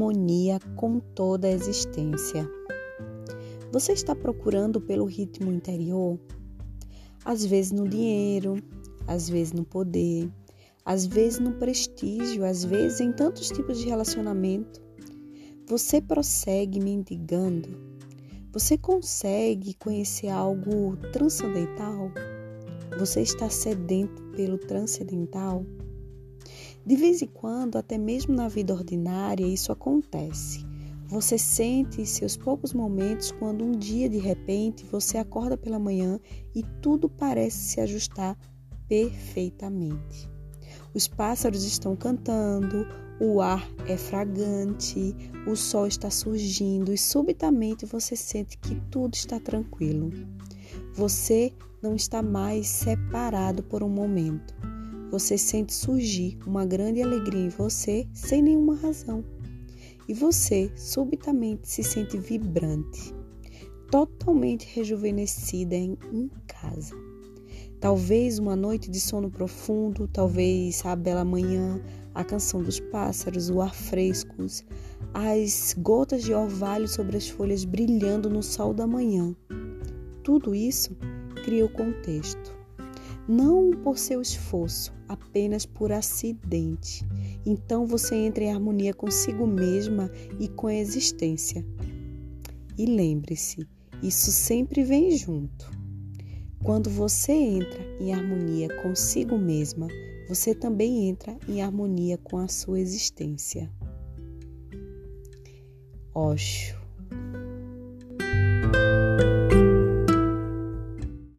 harmonia com toda a existência. Você está procurando pelo ritmo interior? Às vezes no dinheiro, às vezes no poder, às vezes no prestígio, às vezes em tantos tipos de relacionamento. Você prossegue mendigando? Você consegue conhecer algo transcendental? Você está sedento pelo transcendental? De vez em quando, até mesmo na vida ordinária, isso acontece. Você sente seus poucos momentos quando um dia, de repente, você acorda pela manhã e tudo parece se ajustar perfeitamente. Os pássaros estão cantando, o ar é fragante, o sol está surgindo e subitamente você sente que tudo está tranquilo. Você não está mais separado por um momento. Você sente surgir uma grande alegria em você sem nenhuma razão. E você subitamente se sente vibrante, totalmente rejuvenescida em casa. Talvez uma noite de sono profundo, talvez a bela manhã, a canção dos pássaros, o ar fresco, as gotas de orvalho sobre as folhas brilhando no sol da manhã. Tudo isso cria o contexto. Não por seu esforço, apenas por acidente. Então você entra em harmonia consigo mesma e com a existência. E lembre-se, isso sempre vem junto. Quando você entra em harmonia consigo mesma, você também entra em harmonia com a sua existência. Osho.